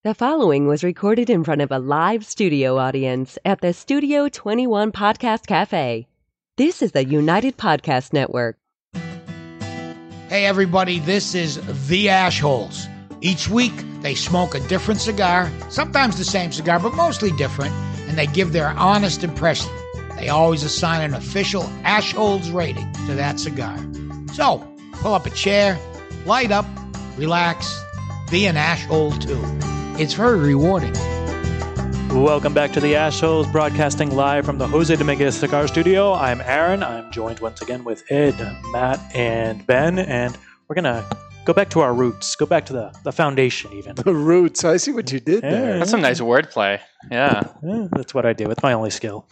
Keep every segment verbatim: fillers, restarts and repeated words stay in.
The following was recorded in front of a live studio audience at the Studio twenty-one Podcast Cafe. This is the United Podcast Network. Hey everybody, this is The Ashholes. Each week, they smoke a different cigar, sometimes the same cigar, but mostly different, and they give their honest impression. They always assign an official Ashholes rating to that cigar. So, pull up a chair, light up, relax, be an Ashhole too. It's very rewarding. Welcome back to the Ashholes, broadcasting live from the Jose Dominguez Cigar Studio. I'm Aaron. I'm joined once again with Ed, Matt, and Ben, and we're going to go back to our roots, go back to the, the foundation even. The roots. I see what you did Yeah, there. That's some nice wordplay. Yeah. Yeah, that's what I do. It's my only skill.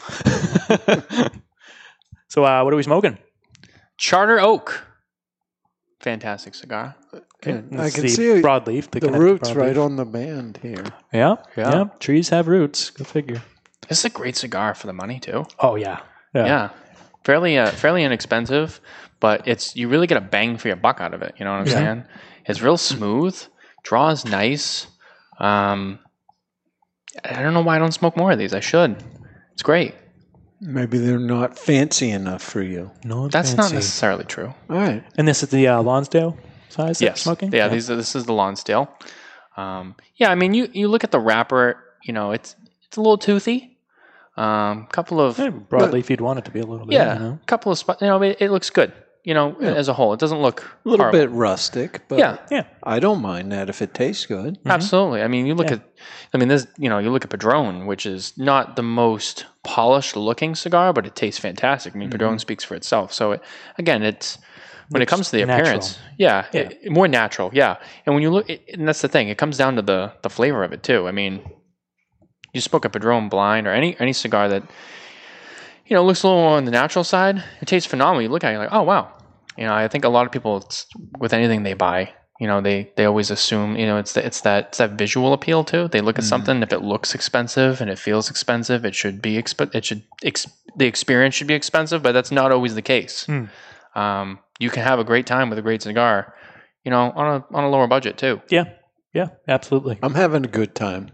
So uh, what are we smoking? Charter Oak. Fantastic cigar. Okay. I It's can the see broadleaf. the roots right on the band here. Yeah, yeah, Yeah. Trees have roots. Go figure. This is a great cigar for the money too. Oh, yeah. Yeah. Yeah. Fairly uh, fairly inexpensive, but it's you really get a bang for your buck out of it. You know what I'm Yeah. saying? It's real smooth. Draws nice. Um, I don't know why I don't smoke more of these. I should. It's great. Maybe they're not fancy enough for you. No, it's That's not fancy. necessarily true. All right. And this is the uh, Lonsdale size that you're Yes. smoking? Yeah, these are, this is the Lonsdale. Um, yeah, I mean, you, you look at the wrapper, you know, it's it's a little toothy. Um, couple of Yeah, broadleaf, you'd want it to be a little bit. yeah, You know? couple of spots. You know, it, it looks good. You know, Yeah. as a whole, it doesn't look A little horrible. bit rustic, but Yeah, Yeah. I don't mind that if it tastes good. absolutely. I mean, you look Yeah. at, I mean, this, you know, you look at Padron, which is not the most polished looking cigar, but it tastes fantastic. I mean, Padron speaks for itself. So it, again, it's when it Looks comes to the natural. appearance, yeah, Yeah. it- more natural, yeah. And when you look, it, and that's the thing, it comes down to the the flavor of it too. I mean, you spoke of Padron Blind or any any cigar that, you know, looks a little on the natural side. It tastes phenomenal. You look at it, you're like, oh wow. You know, I think a lot of people, it's, with anything they buy, you know, they, they always assume, you know, it's the, it's that it's that visual appeal too. They look at something, if it looks expensive and it feels expensive, it should be exp- it should ex- the experience should be expensive, but that's not always the case. Mm. Um, you can have a great time with a great cigar, you know, on a on a lower budget too. Yeah. Yeah, absolutely. I'm having a good time.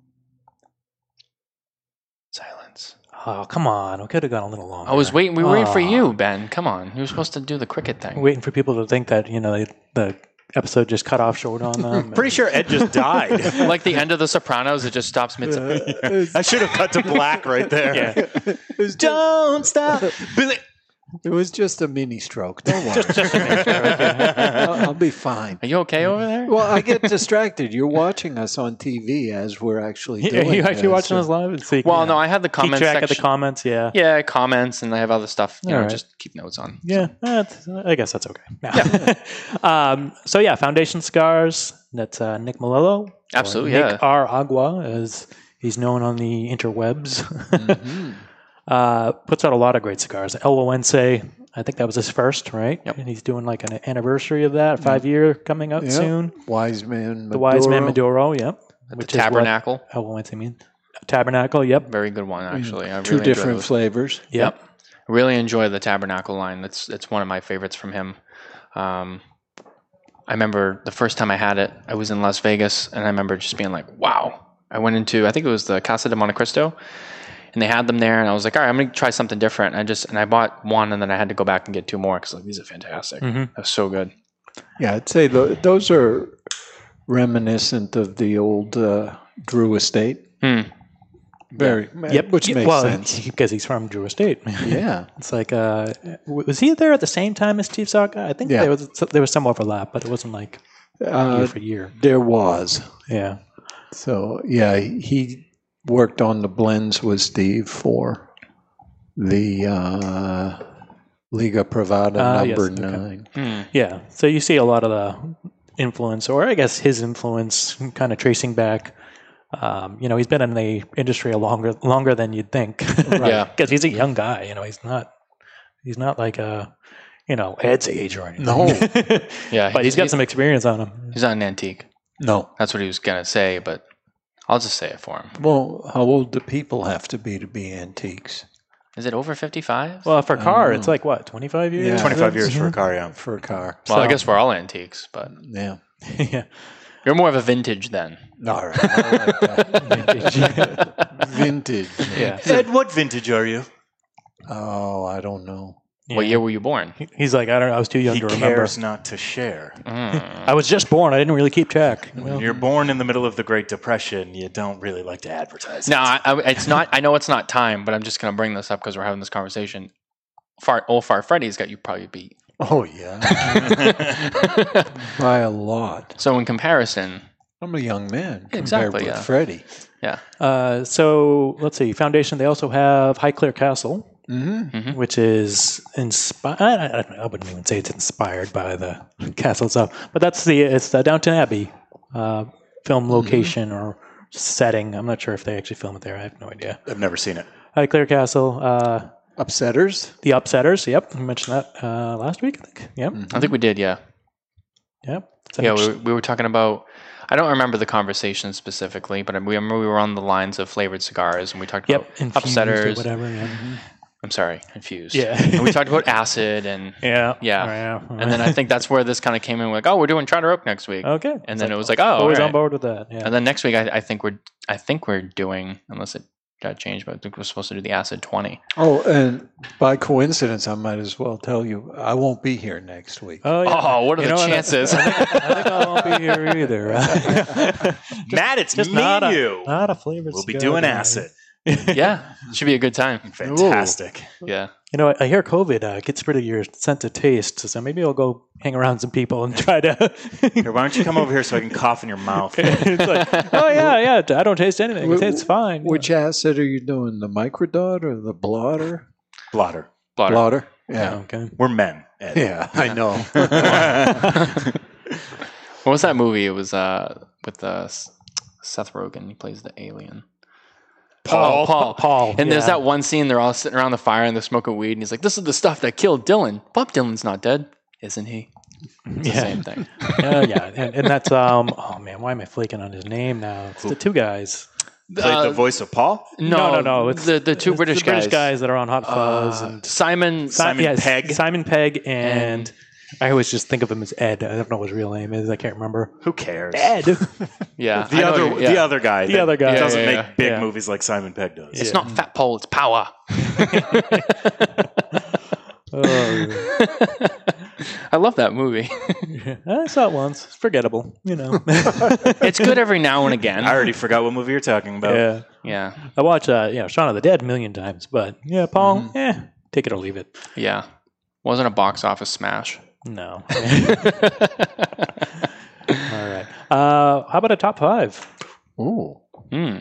Silence. Oh, come on. We could have gone a little longer. I was waiting. We were waiting for Aw. you, Ben. Come on, you were supposed to do the cricket thing. Waiting for people to think that, you know, they, the episode just cut off short on them. Pretty sure Ed just died. Like the end of The Sopranos, it just stops mid. I should have cut to black right there. Yeah. It was just, Don't stop. Billy. it was just a mini stroke. Don't worry. Just, just a minute. I'll, I'll be fine. Are you okay over there? Well, I get distracted. You're watching us on T V as we're actually Are doing you actually this. watching us live? So you can Well, no, I had the keep comment track section. of the comments. Yeah. Yeah, comments, and I have other stuff. You All know, right. just keep notes on. Yeah, that's, I guess that's okay. Yeah. um, so yeah, Foundation Cigars. That's uh, Nick Malillo. or Absolutely, Nick yeah. R. Agua, as he's known on the interwebs. Mhm. uh, puts out a lot of great cigars. El Owense, I think that was his first, right? Yep. And he's doing like an anniversary of that, five year coming up Yep. soon. Wise man. The Wise Man Maduro. Maduro, yep. The Which is what Tabernacle, El Owense mean. Tabernacle, yep. very good one actually. I Two really enjoy different those. flavors. Yep. Really enjoy the Tabernacle line. That's that's one of my favorites from him. Um, I remember the first time I had it, I was in Las Vegas, and I remember just being like, "Wow!" I went into, I think it was the Casa de Monte Cristo, and they had them there, and I was like, "All right, I'm going to try something different." And I just and I bought one, and then I had to go back and get two more because like these are fantastic. Mhm. That's so good. Yeah, I'd say tho- those are reminiscent of the old uh, Drew estate. Hmm. Very, Yep. which Yeah, makes well, sense. because he's from Drew Estate. Yeah, It's like, uh, w- was he there at the same time as Steve Saka? I think Yeah. there was there was some overlap, but it wasn't like year uh, for year. there was. Yeah. So yeah, he worked on the blends with Steve for the uh, Liga Privada Ah, yes, number okay. nine. Hmm. Yeah. So you see a lot of the influence, or I guess his influence, kind of tracing back. Um, you know, he's been in the industry a longer longer than you'd think. Yeah. Because he's a young guy. You know, he's not he's not like a you know Ed's age or anything. No. Yeah, but he's got some experience on him. He's not an antique. No. That's what he was gonna say, but I'll just say it for him. Well, how old do people have to be to be antiques? Is it over fifty-five? Well, for a car, it's know. like what twenty five years. Yeah. twenty-five years for a car, yeah. For a car. Well, I so- guess we're all antiques, but Yeah. yeah. You're more of a vintage then. All right. I like that. Vintage. Yeah. Ed, what vintage are you? Oh, I don't know. What year were you born? He- He's like, I don't know. I was too young He to remember. cares not to share. I was just born. I didn't really keep track. When you're born in the middle of the Great Depression, you don't really like to advertise. No, it. I, I, it's not. I know it's not time, but I'm just going to bring this up because we're having this conversation. Far, old Far Freddy's got you probably beat. Oh, yeah. By a lot. So in comparison, I'm a young man compared Exactly, with yeah. Freddie. yeah, Uh, so let's see. Foundation. They also have Highclere Castle, Mm-hmm. which is inspired. I, I, I wouldn't even say it's inspired by the castle itself, but that's the it's the Downton Abbey uh, film location or setting. I'm not sure if they actually film it there. I have no idea. I've never seen it. Highclere Castle. Uh, Upsetters? the Upsetters. Yep, we mentioned that uh, last week. I think. Yep. I think we did. Yeah, Yep. It's an yeah. ex- We, we were talking about. I don't remember the conversation specifically, but we remember we were on the lines of flavored cigars, and we talked Yep. about Infused or upsetters. whatever. Yeah. I'm sorry, infused. Yeah. and we talked about acid, and Yeah. Yeah. yeah. and then I think that's where this kind of came in. Like, oh, we're doing Charter Oak next week, Okay. and then it was like, oh, always all on right. board with that. Yeah. And then next week, I, I think we're I think we're doing, unless it got changed, but I think we're supposed to do the acid twenty. Oh, and by coincidence, I might as well tell you, I won't be here next week. Oh, yeah. Oh, what are You the know what? chances? I think, I think I won't be here either. Matt, it's Just me not and a, you. not a flavored We'll be cigar doing guy. acid. Yeah, should be a good time. Fantastic. Yeah. You know, I hear COVID uh, gets rid of your sense of taste, so maybe I'll go hang around some people and try to. Here, why don't you come over here so I can cough in your mouth? It's like, oh yeah, yeah. I don't taste anything. It tastes fine. Which acid are you doing? The microdot or the blotter? Blotter. Blotter. Blotter? Yeah. Yeah. Okay. We're men, Ed. Yeah, I know. What was that movie? It was uh, with uh, S- Seth Rogen. He plays the alien. Paul. Paul. Paul. And there's yeah. that one scene they're all sitting around the fire and they're smoking weed, and he's like, "This is the stuff that killed Dylan. Bob Dylan's not dead, isn't he?" It's the Yeah. same thing. Yeah, yeah. And, and that's um. Oh man, why am I flaking on his name now? It's the two guys. Played Uh, the voice of Paul? No, no, no, no. It's the the two it's British the British guys. guys that are on Hot Fuzz Uh, and Simon. Si- Simon yes, Pegg. Simon Pegg, and, And- I always just think of him as Ed. I don't know what his real name is. I can't remember. Who cares? Ed. Yeah, I The know other, you- yeah. the other guy. The that other guy. doesn't Yeah, yeah, make yeah. big Yeah. movies like Simon Pegg does. It's not Fat Pole, it's Power. Oh, I love that movie. yeah. I saw it once. It's forgettable, you know. It's good every now and again. I already forgot what movie you're talking about. yeah. Yeah, I watched, uh, you know, Shaun of the Dead a million times, but yeah, Paul, Mm-hmm. eh, take it or leave it. yeah. Wasn't a box office smash. No. All right. Uh, how about a top five? Ooh. Mm.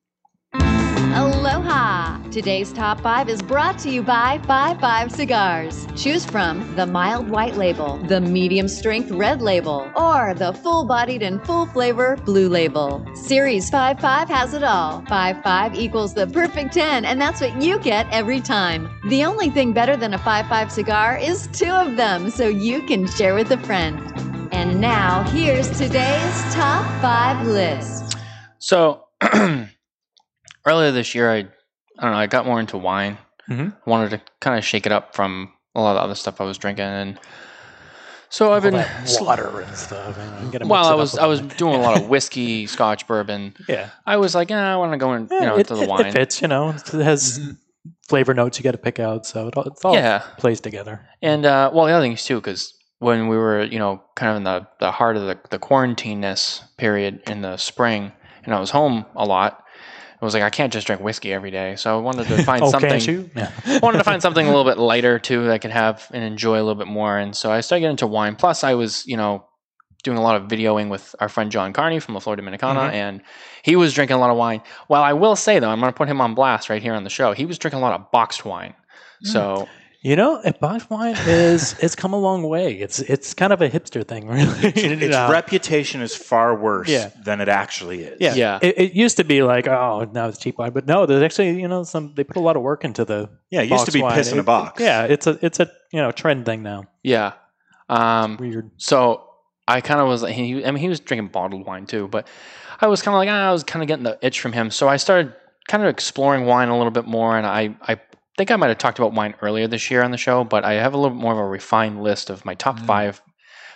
Aloha! Today's top five is brought to you by Five Five Cigars. Choose from the mild white label, the medium strength red label, or the full bodied and full flavor blue label. Series Five Five has it all. Five Five equals the perfect ten, and that's what you get every time. The only thing better than a Five Five cigar is two of them, so you can share with a friend. And now, here's today's top five list. So earlier this year, I I don't know, I got more into wine. Mhm. I wanted to kind of shake it up from a lot of the other stuff I was drinking, and so I've All been. that water and stuff. and get 'em While mixed I it up was a I was bit. doing a lot of whiskey, Scotch, bourbon. Yeah. I was like, yeah, I want to go in, you Yeah, know, it, into the it- wine. it fits, you know. It has flavor notes you got to pick out, so it all, it all Yeah. plays together. And uh, well, the other thing is too, because when we were, you know, kind of in the, the heart of the, the quarantine-ness period in the spring, and I was home a lot, it was like I can't just drink whiskey every day. So I wanted to find Oh, something. can't you? Yeah. I wanted to find something a little bit lighter too that I could have and enjoy a little bit more. And so I started getting into wine. Plus, I was, you know, doing a lot of videoing with our friend John Carney from La Flor Dominicana, Mhm. and he was drinking a lot of wine. Well, I will say though, I'm going to put him on blast right here on the show. He was drinking a lot of boxed wine. So You know, a box wine is it's come a long way. It's it's kind of a hipster thing, really. Its Yeah. reputation is far worse Yeah. than it actually is. Yeah, Yeah. It, it used to be like, oh, now it's cheap wine, but no, there's actually, you know, some they put a lot of work into the. Yeah, it used to box be wine. piss in a It- box. Yeah, it's a it's a you know trend thing now. yeah. Um, Weird. So I kind of was like, he, I mean, he was drinking bottled wine too, but I was kind of like, ah, I was kind of getting the itch from him. So I started kind of exploring wine a little bit more. And I, I think I might have talked about wine earlier this year on the show, but I have a little bit more of a refined list of my top five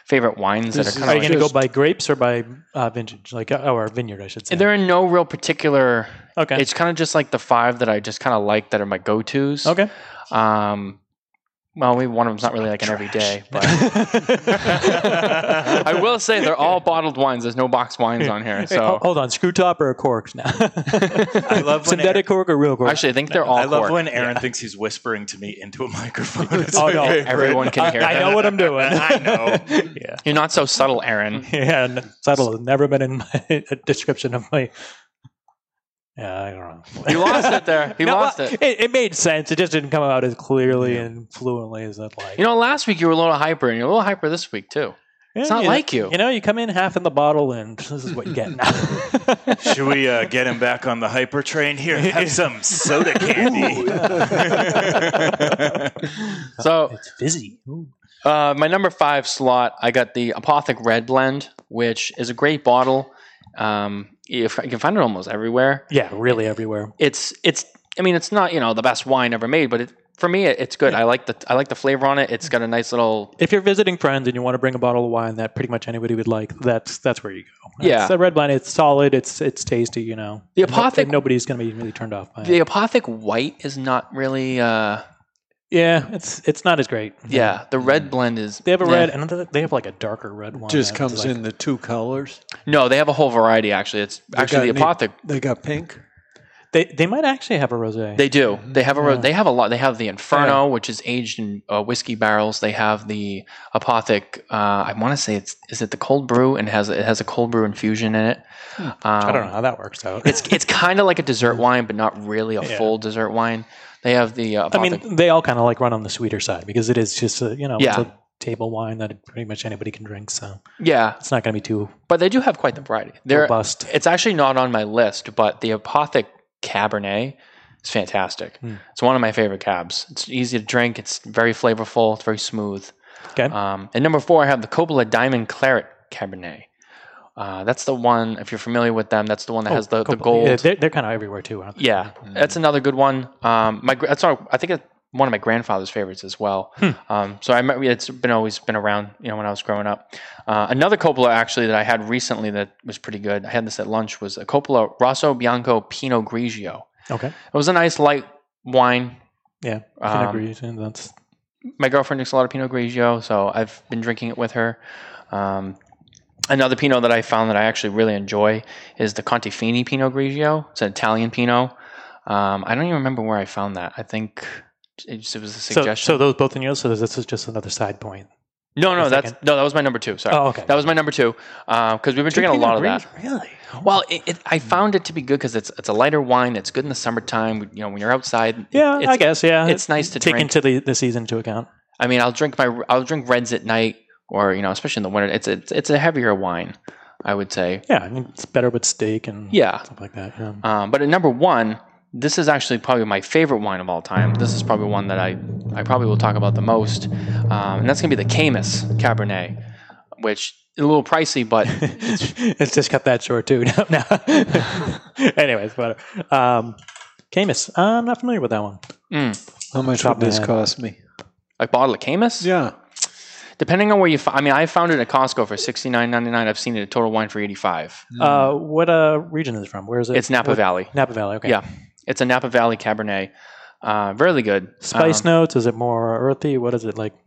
favorite wines This that is- are Are kind you of. going to Just- go by grapes or by uh, vintage, like uh, or vineyard, I should say? They're in no real particular. Okay. It's kind of just like the five that I just kind of like that are my go tos. Okay. Um, well, maybe one of them's not really like an everyday, but I will say they're all bottled wines. There's no box wines on here. Hey, So ho- hold on, screw top or corks now? I love when Synthetic cork or real cork? actually, I think they're all I love cork. when Aaron thinks he's whispering to me into a microphone. It's Oh, my no. favorite. Everyone can hear I that. know what I'm doing. I know. Yeah. You're not so subtle, Aaron. Yeah, and subtle has never been in my description of my. Yeah, I don't know. You lost it there. You No, lost well, it. it. It made sense. It just didn't come out as clearly and fluently as I'd like. You know, last week you were a little hyper, and you're a little hyper this week too. it's not you know- like you. You know, you come in half in the bottle, and this is what you get now. Should we uh, get him back on the hyper train here? Have some soda candy. So It's fizzy. Ooh. Uh, my number five slot, I got the Apothic Red Blend, which is a great bottle. Um, if you can find it almost everywhere. Yeah, really everywhere. It's it's. I mean, it's not you know the best wine ever made, but it, for me, it, it's good. I like the I like the flavor on it. It's got a nice little. If you're visiting friends and you want to bring a bottle of wine that pretty much anybody would like, that's that's where you go. Yeah. It's the red blend. It's solid. It's it's tasty. You know, The And no- Apothic- and nobody's going to be really turned off by The it. Apothic White is not really. Uh, Yeah, it's it's not as great. yeah, the Red Blend is. They have a nah. red, and they have like a darker red one. Just that's comes like- in the two colors. No, they have a whole variety. Actually, it's They actually the got Apothic. They got pink. They they might actually have a rosé. They do. They have a. ro- Yeah. They have a lot. They have the Inferno, which is aged in uh, whiskey barrels. They have the Apothic. Uh, I want to say it's is it the cold brew and has it has a cold brew infusion in it. Um, I don't know how that works out. It's it's kind of like a dessert wine, but not really a Yeah. full dessert wine. They have the. Uh, I Apothic. mean, they all kind of like run on the sweeter side because it is just a, you know, Yeah. it's a table wine that pretty much anybody can drink. So yeah, it's not going to be too but they do have quite the variety. They're, robust. It's actually not on my list, but the Apothic Cabernet is fantastic. Hmm. It's one of my favorite cabs. It's easy to drink. It's very flavorful. It's very smooth. Okay. Um, and number four, I have the Coppola Diamond Claret Cabernet. Uh, that's the one. If you're familiar with them, that's the one that has the, the Couple- gold. Yeah, Yeah, they're they're kind of everywhere too. Aren't they? that's another good one. Um, my gra- that's not, I think it's one of my grandfather's favorites as well. Hmm. Um, so I remember it's been always been around. You know, when I was growing up. Uh, another Coppola actually that I had recently that was pretty good. I had this at lunch was a Coppola Rosso Bianco Pinot Grigio. Okay. It was a nice light wine. Yeah. Um, Pinot Gris, and that's My girlfriend drinks a lot of Pinot Grigio, so I've been drinking it with her. Um, another Pinot that I found that I actually really enjoy is the Contifini Pinot Grigio. It's an Italian Pinot. Um, I don't even remember where I found that. I think it, just, it was a so. suggestion. So those both in yours. So this is just another side point. no, no, the that's second- no, that was my number two. Sorry, Oh, okay. that was my number two because we've been drinking a lot of that. Really? Well, it, it, I found it to be good because it's it's a lighter wine. It's good in the summertime. You know, when you're outside. Yeah, it's, I guess. Yeah, it's nice to take drink. into the, the season into account. I mean, I'll drink my I'll drink reds at night, or you know, especially in the winter. It's it's it's a heavier wine, I would say. Yeah, I mean it's better with steak and Yeah. stuff like that. Yeah. Um, but at number one, this is actually probably my favorite wine of all time. This is probably one that I I probably will talk about the most, um, and that's gonna be the Caymus Cabernet, which is a little pricey, but Let's just cut that short too. No, no. Anyways, whatever. Um, Caymus. I'm not familiar with that one. mm, How much Top would this man. cost me? a bottle of Caymus. Yeah. Depending on where you, fi- I mean, I found it at Costco for sixty-nine ninety-nine. I've seen it at Total Wine for eighty-five. Uh, what uh, region is it from? Where is it? It's Napa What- Valley. Napa Valley. Okay. Yeah, it's a Napa Valley Cabernet. Uh, really good. Spice Um, notes? Is it more earthy? What is it like?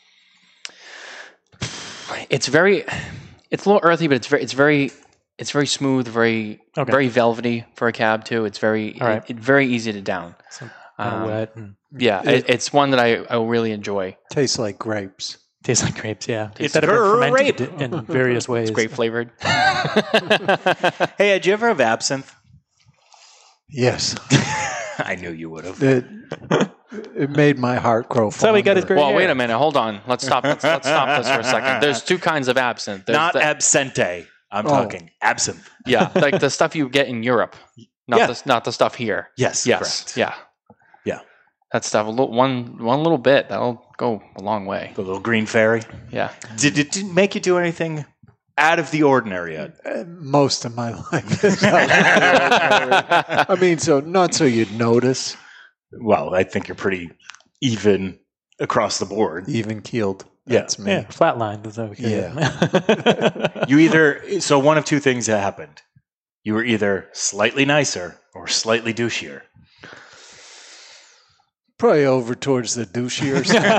It's very, it's a little earthy, but it's very, it's very, it's very smooth, very, Okay. very velvety for a cab too. It's very, All right. it, it- very easy to down. Some kind of Um, wet and Yeah, it, it's one that I, I really enjoy. Tastes like grapes. tastes like grapes. Yeah, Tastes that have been grape. fermented in various ways. It's grape flavored. Hey, did you ever have absinthe? Yes. I knew you would have. It, it made my heart grow So we got his fonder. great Well, wait hair. a minute. Hold on. Let's stop. Let's, let's stop this for a second. There's two kinds of absinthe. There's Not the, absente. I'm Oh. talking absinthe. yeah, like the stuff you get in Europe, not Yeah. the not the stuff here. Yes. Yes. Correct. Yeah. Yeah. That stuff. A little, one one little bit that'll go a long way. The little green fairy. Yeah. Did it didn't make you do anything out of the ordinary yet? Uh, Most of my life. is out there. I mean, so not so you'd notice. Well, I think you're pretty even across the board. Even keeled. That's me. Yeah, flatline. Is okay. Yeah. You either so one of two things that happened. You were either slightly nicer or slightly douchier. Probably over towards the douchier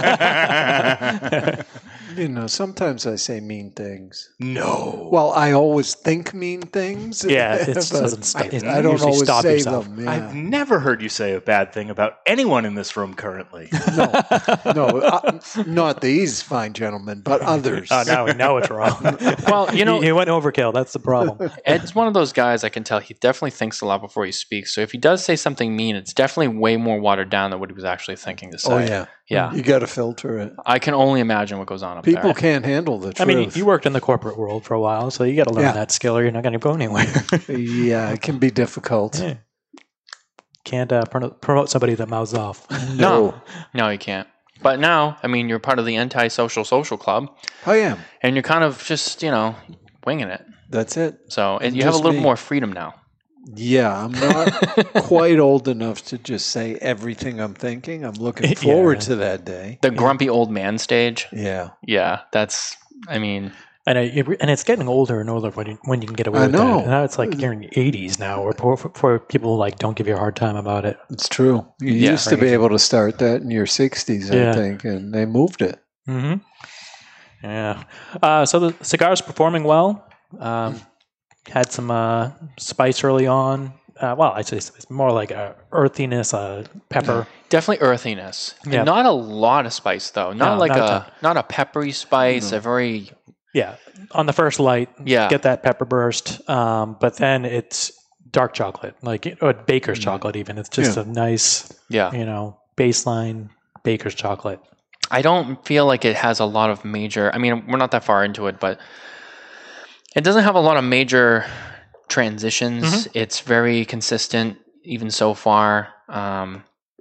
side. You know, sometimes I say mean things. No. Well, I always think mean things. Yeah, it but doesn't stop- I, it I don't usually always stop say yourself. them. Yeah. I've never heard you say a bad thing about anyone in this room currently. No, no, uh, not these fine gentlemen, but others. Oh, now we know it's wrong. Well, you know, he went overkill. That's the problem. Ed's one of those guys I can tell he definitely thinks a lot before he speaks. So if he does say something mean, it's definitely way more watered down than what he was actually thinking to say. Oh yeah, Yeah. You got to filter it. I can only imagine what goes on up People there. can't handle the truth. I mean, you worked in the corporate world for a while, so you got to learn Yeah. that skill, or you're not going to go anywhere. Yeah, it can be difficult. Yeah. Can't uh, pro- promote somebody that mouths off. No, no, you can't. But now, I mean, you're part of the anti-social social club, I am. and you're kind of just, you know, winging it. That's it. So and you have a Just little me. more freedom now. Yeah, I'm not quite old enough to just say everything I'm thinking. I'm looking Yeah. forward to that day. The grumpy old man stage. Yeah. Yeah, that's. I mean, And, uh, and it's getting older and older when you, when you can get away I with know. that. Now it's like you're in your eighties now, or for, for people who like don't give you a hard time about it. It's true. You Yeah. used to be able to start that in your sixties, I Yeah. think, and they moved it. Mm-hmm. Yeah. Uh, so the cigar's performing well. Um, had some uh, spice early on. Uh, well, I'd say it's more like a earthiness, uh, pepper. definitely earthiness. Yeah. Not a lot of spice though. Not No, like not a a ton. not a peppery spice. A very Yeah. On the first light, Yeah. get that pepper burst. Um, but then it's dark chocolate, like or baker's chocolate even. It's just Yeah. a nice, yeah. you know, baseline baker's chocolate. I don't feel like it has a lot of major. I mean, we're not that far into it, but it doesn't have a lot of major transitions. Mhm. It's very consistent, even so far. Um,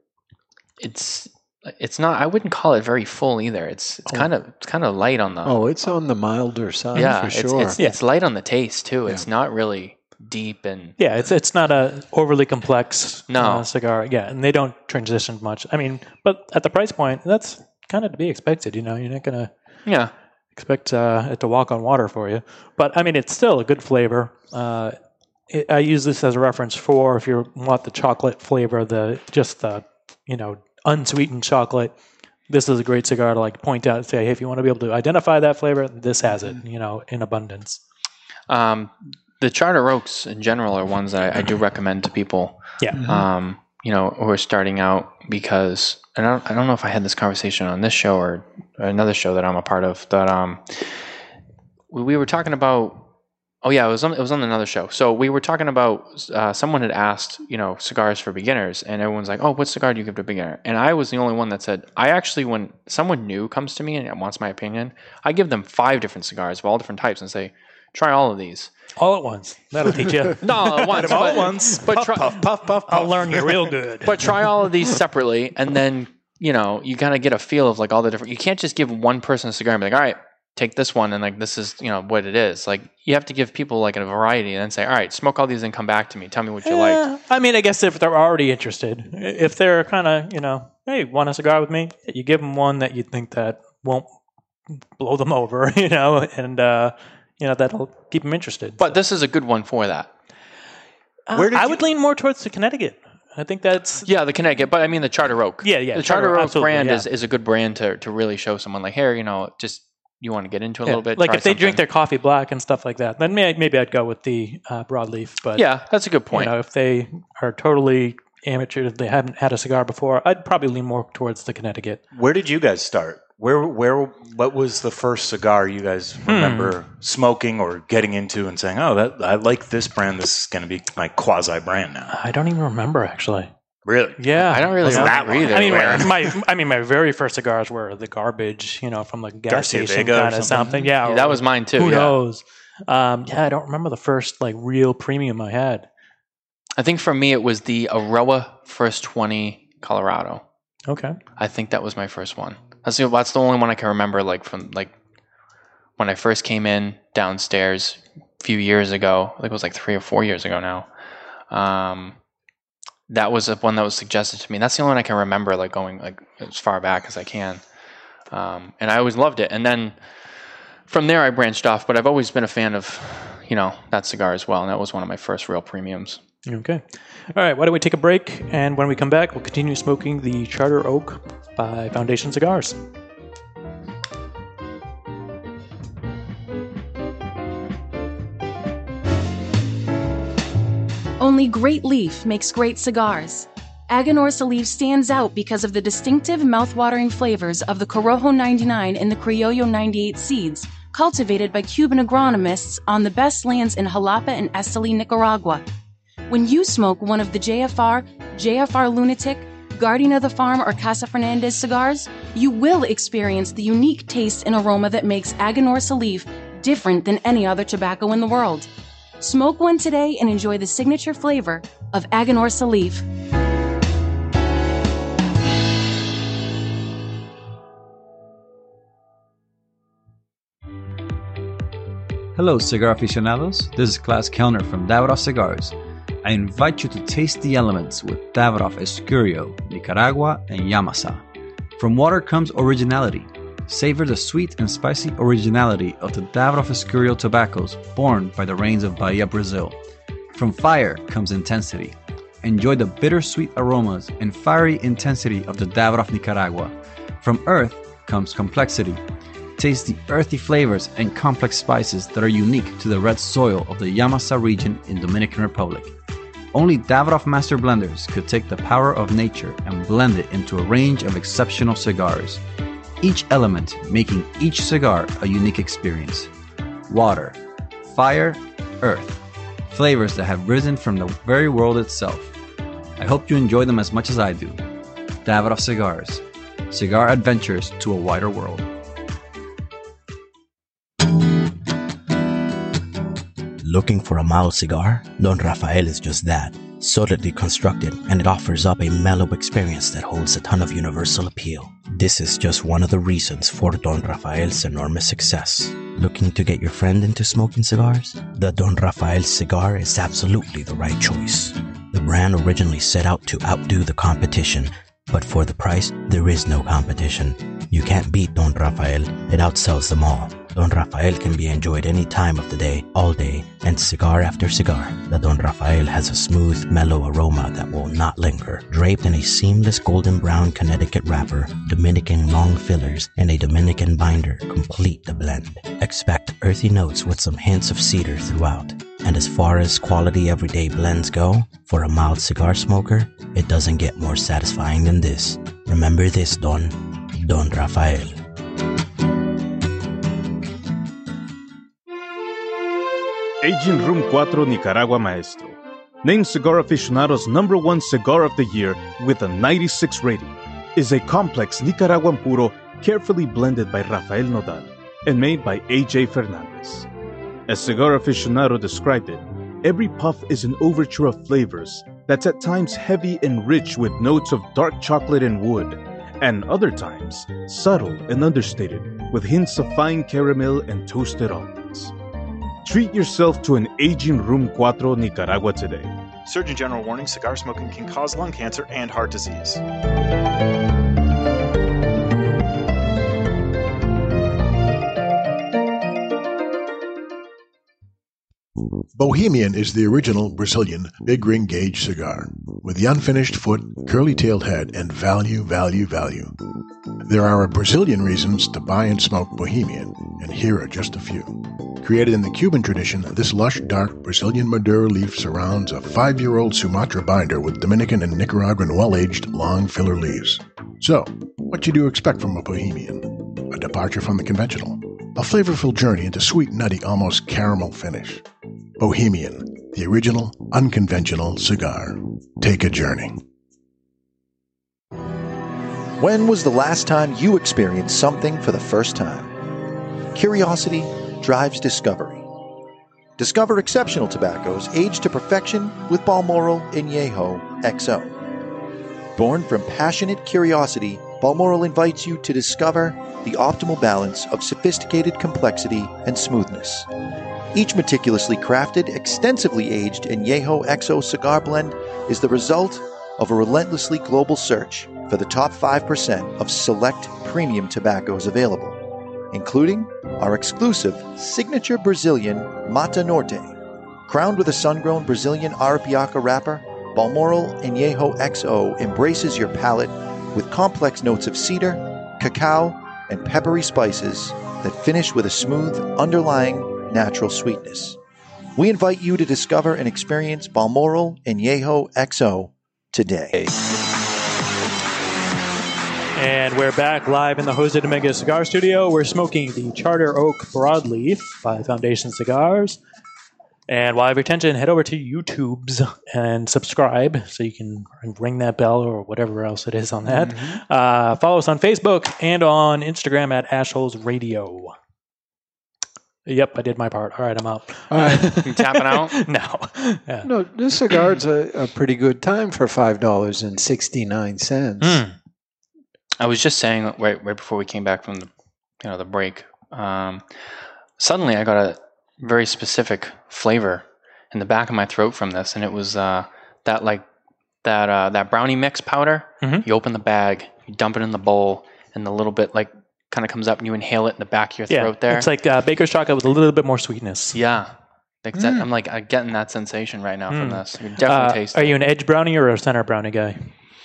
it's it's not. I wouldn't call it very full either. It's it's Oh. kind of it's kind of light on the. Oh, it's on the milder side yeah, for it's, sure. it's Yeah. it's light on the taste too. It's not really deep and Yeah, it's it's not a overly complex No. uh, cigar. Yeah, and they don't transition much. I mean, but at the price point, that's kind of to be expected. You know, you're not gonna yeah. expect uh, it to walk on water for you. But I mean, it's still a good flavor. Uh, it, I use this as a reference for if you want the chocolate flavor, the just the you know unsweetened chocolate. This is a great cigar to like point out and say, hey, if you want to be able to identify that flavor, this has it. You know, in abundance. Um, the Charter Oaks in general are ones that I, I do recommend to people. Yeah. Um, you know, who are starting out because and I don't, I don't know if I had this conversation on this show or another show that I'm a part of. That um, we, we were talking about. Oh yeah, it was on it was on another show. So we were talking about uh, someone had asked, you know, cigars for beginners, and everyone's like, "Oh, what cigar do you give to a beginner?" And I was the only one that said, "I actually, when someone new comes to me and wants my opinion, I give them five different cigars of all different types and say, try all of these." All at once. That'll teach you. No, all at once, All but, at once. but puff, try, puff, puff, puff, I'll puff. learn you real good. but try all of these separately, and then you know you kind of get a feel of like all the different. You can't just give one person a cigar and be like, "All right, take this one," and like this is you know what it is. Like you have to give people like a variety, and then say, "All right, smoke all these and come back to me. Tell me what you like." Eh, I mean, I guess if they're already interested, if they're kind of, you know, hey, want a cigar with me? You give them one that you think that won't blow them over, you know, and uh, you know that'll keep them interested. But this is a good one for that. Uh, Where did I you- would lean more towards the Connecticut. I think that's Yeah, the Connecticut, but I mean the Charter Oak. Yeah, yeah, The Charter Charter, Oak, Oak absolutely, brand yeah. is, is a good brand to, to really show someone like, here, you know, just you want to get into a yeah, little bit. like try if they drink something. their coffee black and stuff like that, then may, maybe I'd go with the uh, broadleaf. But Yeah, that's a good point. you know, if they are totally amateur, if they haven't had a cigar before, I'd probably lean more towards the Connecticut. Where did you guys start? Where, where, what was the first cigar you guys remember smoking or getting into and saying, "Oh, that I like this brand. This is going to be my quasi brand now." I don't even remember actually. Really? Yeah, I don't really Wasn't remember that long. either. I mean, Aaron. my, my I mean, my very first cigars were the garbage, you know, from like a gas Garcia station Vega or kind of something? something. Yeah, Yeah, that or was mine too. Who yeah. knows? Um, yeah, I don't remember the first like real premium I had. I think for me it was the Aroa First twenty Colorado. Okay, I think that was my first one. That's the, that's the only one I can remember, like from like when I first came in downstairs a few years ago. I think it was like three or four years ago now. Um, that was the one that was suggested to me. That's the only one I can remember, like going like as far back as I can. Um, and I always loved it. And then from there, I branched off, but I've always been a fan of, you know, that cigar as well. And that was one of my first real premiums. Okay. All right. Why don't we take a break? And when we come back, we'll continue smoking the Charter Oak by Foundation Cigars. Only Great Leaf makes great cigars. Aganorsa Leaf stands out because of the distinctive mouth-watering flavors of the Corojo ninety-nine and the Criollo ninety-eight seeds, cultivated by Cuban agronomists on the best lands in Jalapa and Esteli, Nicaragua. When you smoke one of the J F R, J F R Lunatic, Guardian of the Farm, or Casa Fernandez cigars, you will experience the unique taste and aroma that makes Aganorsa Leaf different than any other tobacco in the world. Smoke one today and enjoy the signature flavor of Aganorsa Leaf. Hello, cigar aficionados. This is Klaus Kellner from Davidoff Cigars. I invite you to taste the elements with Davidoff Escurio, Nicaragua, and Yamasa. From water comes originality. Savor the sweet and spicy originality of the Davidoff Escurio tobaccos born by the rains of Bahia, Brazil. From fire comes intensity. Enjoy the bittersweet aromas and fiery intensity of the Davidoff Nicaragua. From earth comes complexity. Taste the earthy flavors and complex spices that are unique to the red soil of the Yamasa region in Dominican Republic. Only Davidoff Master Blenders could take the power of nature and blend it into a range of exceptional cigars. Each element making each cigar a unique experience. Water, fire, earth. Flavors that have risen from the very world itself. I hope you enjoy them as much as I do. Davidoff Cigars. Cigar adventures to a wider world. Looking for a mild cigar? Don Rafael is just that. Solidly constructed, and it offers up a mellow experience that holds a ton of universal appeal. This is just one of the reasons for Don Rafael's enormous success. Looking to get your friend into smoking cigars? The Don Rafael cigar is absolutely the right choice. The brand originally set out to outdo the competition, but for the price, there is no competition. You can't beat Don Rafael, it outsells them all. Don Rafael can be enjoyed any time of the day, all day, and cigar after cigar. The Don Rafael has a smooth, mellow aroma that will not linger. Draped in a seamless golden brown Connecticut wrapper, Dominican long fillers, and a Dominican binder complete the blend. Expect earthy notes with some hints of cedar throughout. And as far as quality everyday blends go, for a mild cigar smoker, it doesn't get more satisfying than this. Remember this, Don. Don Rafael. Aging Room cuatro Nicaragua Maestro. Named Cigar Aficionado's number one cigar of the year with a ninety-six rating, is a complex Nicaraguan puro carefully blended by Rafael Nodal and made by A J Fernandez. As Cigar Aficionado described it, every puff is an overture of flavors that's at times heavy and rich with notes of dark chocolate and wood, and other times subtle and understated with hints of fine caramel and toasted almonds. Treat yourself to an Aging Room cuatro Nicaragua today. Surgeon General warning: cigar smoking can cause lung cancer and heart disease. Bohemian is the original Brazilian big ring gauge cigar, with the unfinished foot, curly-tailed head, and value, value, value. There are a Brazilian reasons to buy and smoke Bohemian, and here are just a few. Created in the Cuban tradition, this lush, dark Brazilian Maduro leaf surrounds a five-year-old Sumatra binder with Dominican and Nicaraguan well-aged long filler leaves. So, what do you expect from a Bohemian? A departure from the conventional. A flavorful journey into sweet, nutty, almost caramel finish. Bohemian, the original, unconventional cigar. Take a journey. When was the last time you experienced something for the first time? Curiosity drives discovery. Discover exceptional tobaccos aged to perfection with Balmoral Añejo X O. Born from passionate curiosity, Balmoral invites you to discover the optimal balance of sophisticated complexity and smoothness. Each meticulously crafted, extensively aged Añejo X O cigar blend is the result of a relentlessly global search for the top five percent of select premium tobaccos available, including our exclusive signature Brazilian Mata Norte. Crowned with a sun-grown Brazilian Arapiaca wrapper, Balmoral Añejo X O embraces your palate with complex notes of cedar, cacao, and peppery spices that finish with a smooth, underlying natural sweetness. We invite you to discover and experience Balmoral Añejo X O today. And we're back live in the Jose Dominguez Cigar Studio. We're smoking the Charter Oak Broadleaf by Foundation Cigars. And while I have your attention, head over to YouTube's and subscribe so you can ring that bell or whatever else it is on that. Mm-hmm. Uh, follow us on Facebook and on Instagram at Ashholes Radio. Yep, I did my part. All right, I'm out. All right. You tapping out? No. Yeah. No, this cigar's a, a pretty good time for five dollars and sixty-nine cents. Mm. I was just saying right right before we came back from the you know the break. Um, suddenly, I got a very specific flavor in the back of my throat from this, and it was uh, that like that uh, that brownie mix powder. Mm-hmm. You open the bag, you dump it in the bowl, and the little bit like kind of comes up, and you inhale it in the back of your yeah, throat. There, it's like uh, baker's chocolate with a little bit more sweetness. Yeah, like that, Mm. I'm like I'm getting that sensation right now from Mm. this. You definitely Uh, taste. Are it. you an edge brownie or a center brownie guy?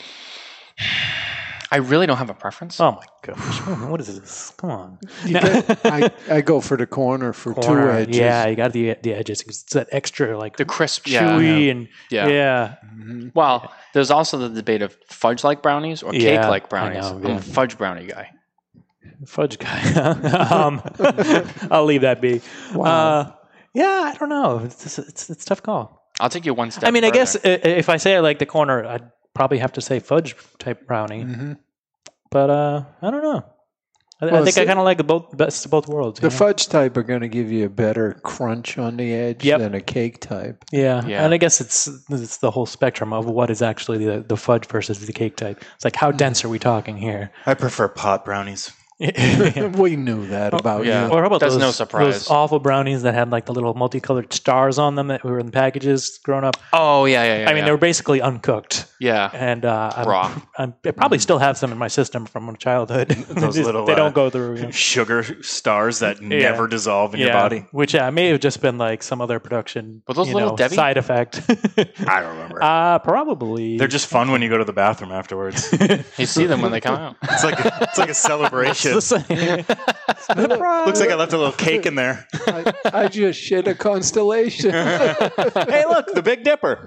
I really don't have a preference. Oh my gosh! What is this? Come on. I, I go for the corner for Corner, two edges. Yeah, you got the the edges because it's that extra like the crisp, chewy yeah. and Yeah. yeah. Mm-hmm. Well, there's also the debate of fudge-like brownies or Yeah, cake-like I brownies. know, I'm yeah. a fudge brownie guy. Fudge guy. um, I'll leave that be. Wow. Uh, yeah, I don't know. It's it's it's a tough call. I'll take you one step. I mean, I further. guess i- if I say I like the corner, I'd probably have to say fudge type brownie. Mm-hmm. But uh, I don't know. I, Well, I think see- I kind of like the both best of both worlds. you The know? fudge type are going to give you a better crunch on the edge Yep. than a cake type. Yeah. Yeah. and I guess it's it's the whole spectrum of what is actually the, the fudge versus the cake type. It's like how dense are we talking here? I prefer pot brownies. We knew that about yeah. you. Or how about That's those, no surprise. those awful brownies that had like the little multicolored stars on them that were in the packages growing up? Oh yeah, yeah, yeah. I mean, yeah. they were basically uncooked. yeah. And uh, I'm, Raw. I'm, I probably still have some in my system from childhood. Those Just- little, they uh, don't go through. you know. Sugar stars that Yeah. never dissolve in your body. Which uh, may have just been like some other production Were those you little know, Debbie? side effect. I don't remember. uh, probably. They're just fun when you go to the bathroom afterwards. You see them when they come out. It's like a, it's like a celebration. It's the same. Looks like I left a little cake in there. I, I just shit a constellation. Hey, look, the Big Dipper.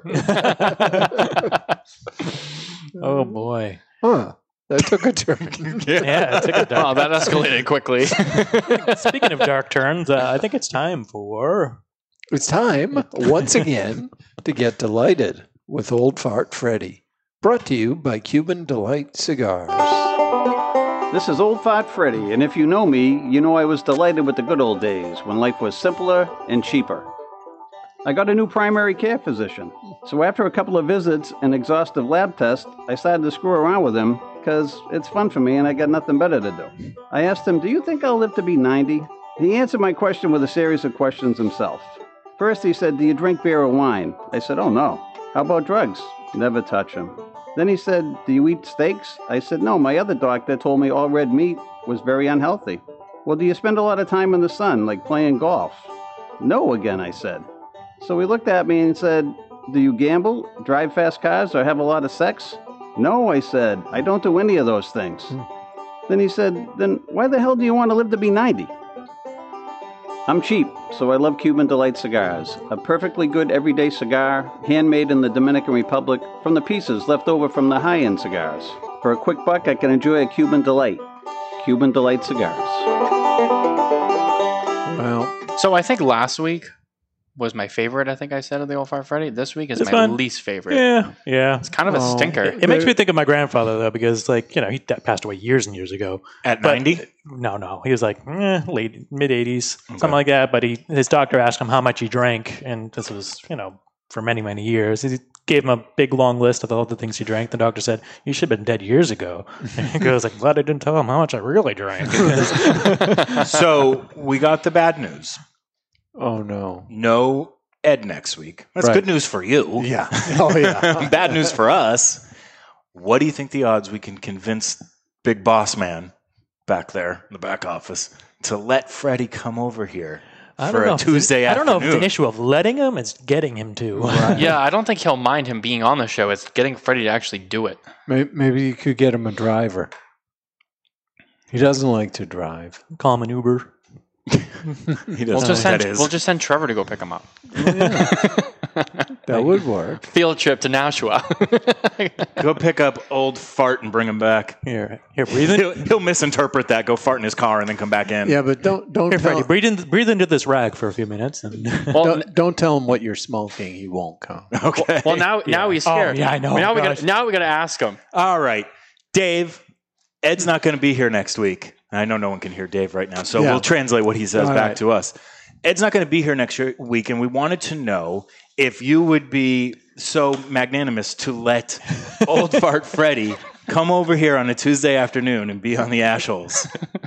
Oh boy. Huh. That took a turn. Yeah, it took a dark. Oh, that escalated quickly. Speaking of dark turns, uh, I think it's time for. It's time, once again, to get delighted with Old Fart Freddy. Brought to you by Cuban Delight Cigars. This is Old Fart Freddy, and if you know me, you know I was delighted with the good old days when life was simpler and cheaper. I got a new primary care physician, so after a couple of visits and exhaustive lab tests, I started to screw around with him because it's fun for me and I got nothing better to do. I asked him, "Do you think I'll live to be ninety?" He answered my question with a series of questions himself. First, he said, "Do you drink beer or wine?" I said, "Oh no." "How about drugs?" "Never touch them." Then he said, "Do you eat steaks?" I said, "No, my other doctor told me all red meat was very unhealthy." "Well, do you spend a lot of time in the sun, like playing golf?" "No," again, I said. So he looked at me and said, "Do you gamble, drive fast cars, or have a lot of sex?" "No," I said, "I don't do any of those things." Then he said, "Then why the hell do you want to live to be ninety?" I'm cheap, so I love Cuban Delight cigars. A perfectly good everyday cigar, handmade in the Dominican Republic from the pieces left over from the high-end cigars. For a quick buck, I can enjoy a Cuban Delight. Cuban Delight cigars. Well, So I think last week was my favorite. I think I said of the Old Fart Freddy. This week is It's my fun. least favorite. Yeah, yeah. It's kind of a Oh. stinker. It makes me think of my grandfather though, because like you know he d- passed away years and years ago. At But- ninety? No, no, he was like eh, late mid eighties, something like that. But he his doctor asked him how much he drank, and this was you know for many many years. He gave him a big long list of all the things he drank. The doctor said, "You should have been dead years ago." And he goes like, "Glad I didn't tell him how much I really drank." So we got the bad news. oh no. No Ed next week. That's Right. good news for you. Yeah. Oh yeah. Bad news for us. what do you think the odds we can convince Big Boss Man back there in the back office to let Freddie come over here I for don't know a Tuesday I don't afternoon? know if it's an issue of letting him, it's getting him to. Yeah, I don't think he'll mind him being on the show. It's getting Freddie to actually do it. Maybe, maybe you could get him a driver. He doesn't like to drive. Call him an Uber. He doesn't We'll know just what send that is. we'll just send Trevor to go pick him up. That would work. Field trip to Nashua. Go pick up old fart and bring him back. Here, here, breathe in. He'll, he'll misinterpret that, go fart in his car, and then come back in. Yeah, but don't don't Here, tell, Freddie, breathe, in, breathe into this rag for a few minutes. And Well, don't, don't tell him what you're smoking. He won't come. Okay. well, now now he's scared. Oh, yeah, I know. Now we Gosh. got now we got to ask him. All right. Dave, Ed's not going to be here next week. I know no one can hear Dave right now, so Yeah. we'll translate what he says All back right. to us. Ed's not going to be here next year- week, and we wanted to know if you would be so magnanimous to let old fart Freddie come over here on a Tuesday afternoon and be on the Ashholes.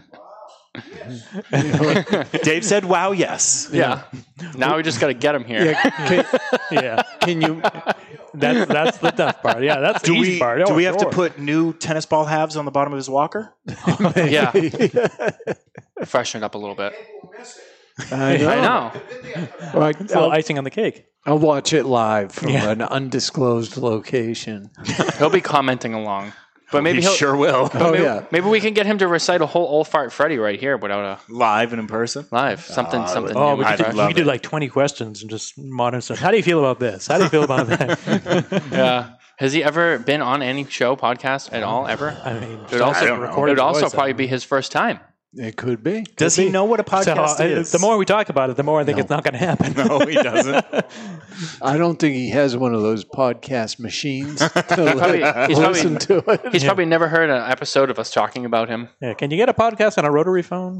Dave said, wow, yes. Yeah. Now we just got to get him here. Yeah, can, yeah, can you? that's that's the tough part. Yeah, that's the Do easy we, part. do Oh, we have to sure. put new tennis ball halves on the bottom of his walker? Yeah. Freshen it up a little bit. I know. I know. Well, I, It's a little I'll, icing on the cake. I'll watch it live from Yeah. an undisclosed location. He'll be commenting along. But maybe he he'll, sure will. Oh maybe, yeah. maybe we can get him to recite a whole old fart Freddy right here without a Live and in person? live. Something Ah, something Oh, new we and could, do, fresh. we could do like twenty questions and just modern stuff. How do you feel about this? How do you feel about that? Yeah. Has he ever been on any show, podcast at all, ever? I mean, It would also, I don't know. it would also voice, probably I be his first time. It could be. Does Could he be. know what a So, podcast uh, is? the more we talk about it, the more I think No. it's not going to happen. No, he doesn't. I don't think he has one of those podcast machines to Probably- like, he's probably- listen to it. He's probably never heard an episode of us talking about him. Yeah, can you get a podcast on a rotary phone?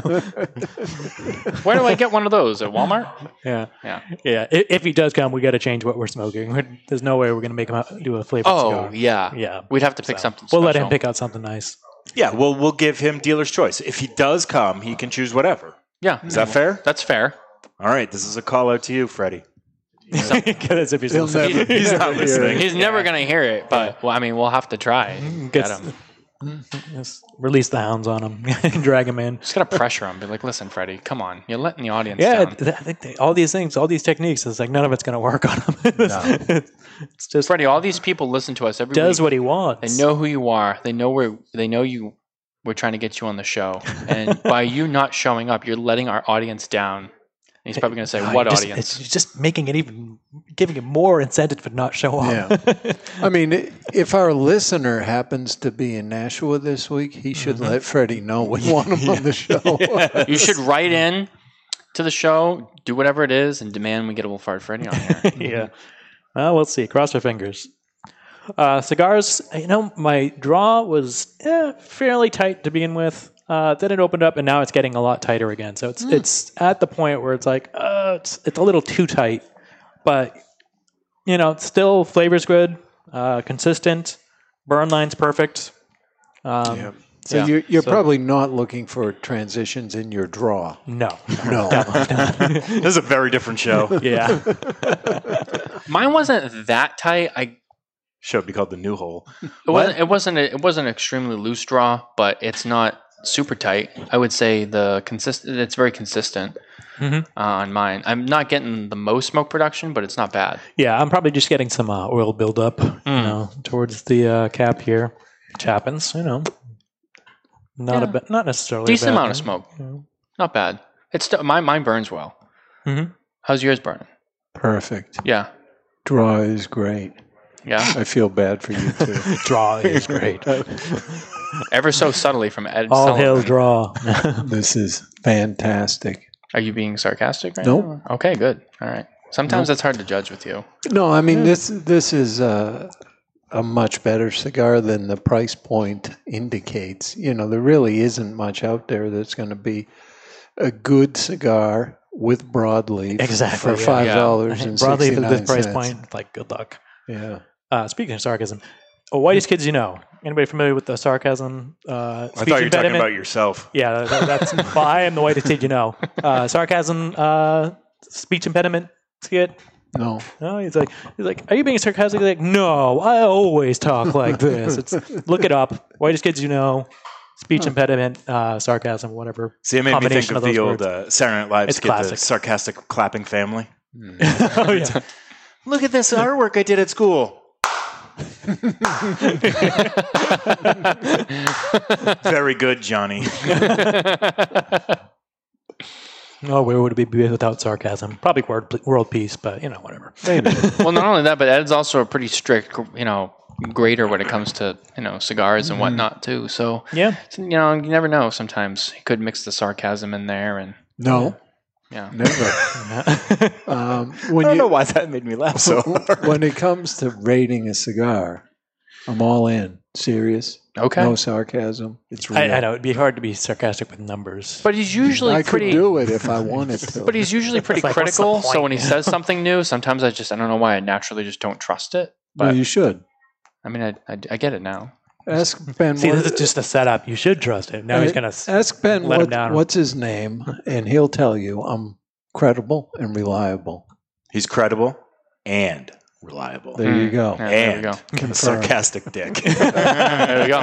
Where do I get one of those? At Walmart? yeah, Yeah. yeah. If, if he does come, we got to change what we're smoking. We're- There's no way we're going to make him out, do a flavored Oh, cigar. yeah. Yeah. We'd have to pick So, something We'll special. let him pick out something nice. Yeah, well, we'll give him dealer's choice. If he does come, he can choose whatever. Yeah. Is that fair? That's fair. All right, this is a call out to you, Freddie. As if he's He'll listening. never- He's not never hear listening. it. He's never going to hear it, but, well, I mean, we'll have to try. Get Gets- him. Just release the hounds on him and drag him in. Just got to pressure him. Be like, listen, Freddie, come on. You're letting the audience Yeah, down. th- I think they, all these things, all these techniques, it's like none of it's going to work on him. it's, it's just Freddie, all these people listen to us every does week. what he wants. They know who you are. They know where. They know you. We're trying to get you on the show, and by you not showing up, you're letting our audience down. And he's probably going to say, God, "What you're just, audience?" It's just making it even, giving him more incentive to not show up. Yeah. I mean, i- if our listener happens to be in Nashua this week, he should let Freddie know we want him on the show. You should write in to the show, do whatever it is, and demand we get a Wolf Fart Freddy on here. yeah. Well, we'll see. Cross our fingers. Uh, cigars, you know, my draw was eh, fairly tight to begin with. Uh, then it opened up, and now it's getting a lot tighter again. So it's it's at the point where it's like, uh, it's it's a little too tight, but you know, still flavor's good, uh, consistent, burn line's perfect. Um, Yeah. So yeah. you're, you're So- probably not looking for transitions in your draw. no, No. This is a very different show. yeah, Mine wasn't that tight. I Show would be called the New Hole. it wasn't it wasn't a, it wasn't an extremely loose draw, but it's not super tight. I would say the consistent. It's very consistent Mhm. uh, on mine. I'm not getting the most smoke production, but it's not bad. yeah. I'm probably just getting some uh, oil buildup, you Mm. know, towards the uh, cap here, which happens, you know. Not a Yeah. ba- not necessarily a Decent bad amount of thing. smoke. Yeah. Not bad. It's still, mine. Mine burns well. Mhm. How's yours burning? Perfect. Yeah, Draw is great. yeah. I feel bad for you too. Draw is great. Ever so subtly from Ed. All Sullivan. hail draw. This is fantastic. Are you being sarcastic right Nope. now? Okay, good. All right. Sometimes it's hard to judge with you. No, I mean this this is uh, a much better cigar than the price point indicates. You know, there really isn't much out there that's going to be a good cigar with broadleaf Exactly, for yeah. five dollars Yeah. and Broadly sixty at this nine price cents. point, like good luck. Yeah. Uh, speaking of sarcasm, oh, whitest kids you know. Anybody familiar with the sarcasm? Uh, I speech thought you were talking impediment? about yourself. Yeah, that, that's. Well, I am the whitest kid you know. Uh, sarcasm, uh, speech impediment skit. No. No, he's like, he's like, are you being sarcastic? Like, no, I always talk like this. It's look it up. Whitest kids you know, speech impediment, uh, sarcasm, whatever. See, it made me think combination of, of the those old uh, Saturday Night Live It's skit, the classic. sarcastic clapping family. Oh yeah. Look at this artwork I did at school. Very good, Johnny. Oh, where would it be without sarcasm? Probably world, world peace, but you know, whatever. Well, not only that, but Ed's also a pretty strict, you know, grader when it comes to, you know, cigars and Mhm. whatnot too. So Yeah. so, you know, you never know. Sometimes he could mix the sarcasm in there, and No. yeah, Never. um, when I don't you, know why that made me laugh so hard. When it comes to rating a cigar, I'm all in. Serious. Okay. No sarcasm. It's real. I, I know it'd be hard to be sarcastic with numbers. But he's usually I pretty. could do it if I wanted to. But he's usually pretty It's like, what's the critical. So point? when he says something new, sometimes I just I don't know why I naturally just don't trust it. well, But you should. I mean, I, I, I get it now. Ask Ben. See, what- this is just a setup. You should trust him. Now he's gonna s- ask Ben let him what, down. what's his name, and he'll tell you I'm credible and reliable. He's credible and reliable. There you go. Yeah, there we And go. a Confirmed. sarcastic dick. There we go.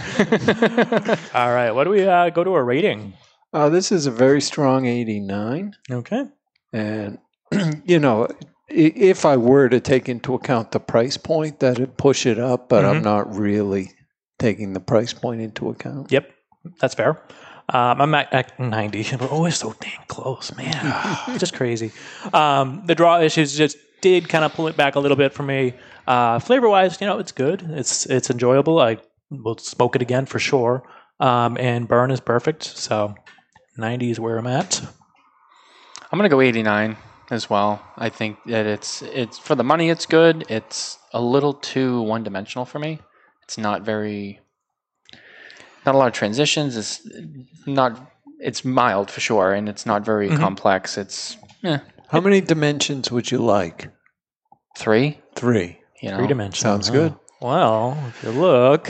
All right. What do we uh, go to a rating? Uh, this is a very strong eighty-nine, Okay. and you know, i- if I were to take into account the price point, that'd push it up. But I'm Mhm. not really taking the price point into account. Yep. That's fair. Um, I'm at, at ninety. We're always so dang close, man. Just crazy. Um, the draw issues just did kind of pull it back a little bit for me. Uh, flavor wise, you know, it's good. It's it's enjoyable. I will smoke it again for sure. Um, and burn is perfect. So ninety is where I'm at. I'm gonna go eighty-nine as well. I think that it's it's for the money. It's good. It's a little too one dimensional for me. It's not very. Not a lot of transitions. It's not. It's mild for sure, and it's not very Mhm. complex. It's eh, How many dimensions would you like? three. Three. You know, Three dimensions. Sounds good. Well, if you look.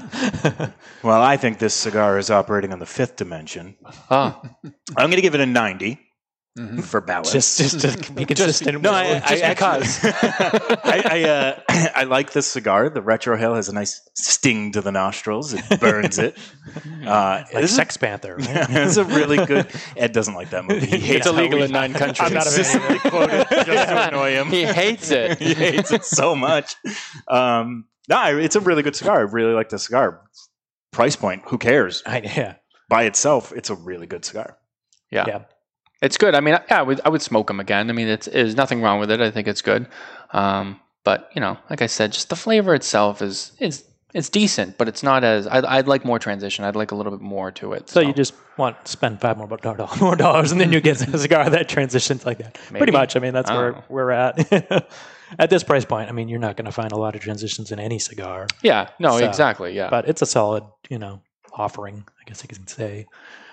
Well, I think this cigar is operating on the fifth dimension. Ah, I'm going to give it a ninety Mhm. for balance. just just to be consistent. no, I, just I because. actually, I, I, uh, I like this cigar. The retrohale has a nice sting to the nostrils. It burns it. Uh, like this is- Sex Panther. Right? it's a really good. Ed doesn't like that movie. He hates it's illegal how in nine countries. I'm not a fan of consistently quoted just to annoy him. He hates it. he hates it so much. Um, no, I- it's a really good cigar. I really like the cigar. Price point, who cares? I, yeah. By itself, it's a really good cigar. Yeah. Yeah. It's good. I mean, yeah, I would, I would smoke them again. I mean, it's, there's nothing wrong with it. I think it's good. Um, but, you know, like I said, just the flavor itself is, is it's decent, but it's not as, I'd, I'd like more transition. I'd like a little bit more to it. So you just want to spend five more dollars, more dollars, and then you get a cigar that transitions like that. Pretty Maybe. much. I mean, that's I where don't know. we're at. At this price point, I mean, you're not going to find a lot of transitions in any cigar. Yeah, no, So, exactly. Yeah. But it's a solid, you know, offering, I guess you can say.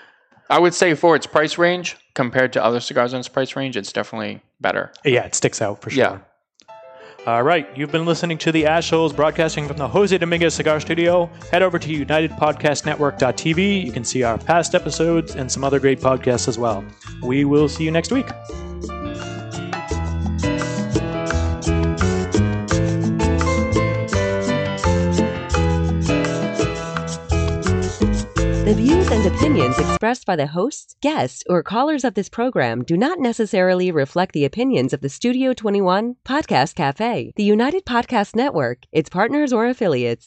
I would say for its price range compared to other cigars in its price range, it's definitely better. Yeah, it sticks out for sure. Yeah. All right, you've been listening to the Ash Holes broadcasting from the Jose Dominguez Cigar Studio. Head over to united podcast network dot t v. You can see our past episodes and some other great podcasts as well. We will see you next week. The views and opinions expressed by the hosts, guests, or callers of this program do not necessarily reflect the opinions of the Studio twenty-one Podcast Cafe, the United Podcast Network, its partners, or affiliates.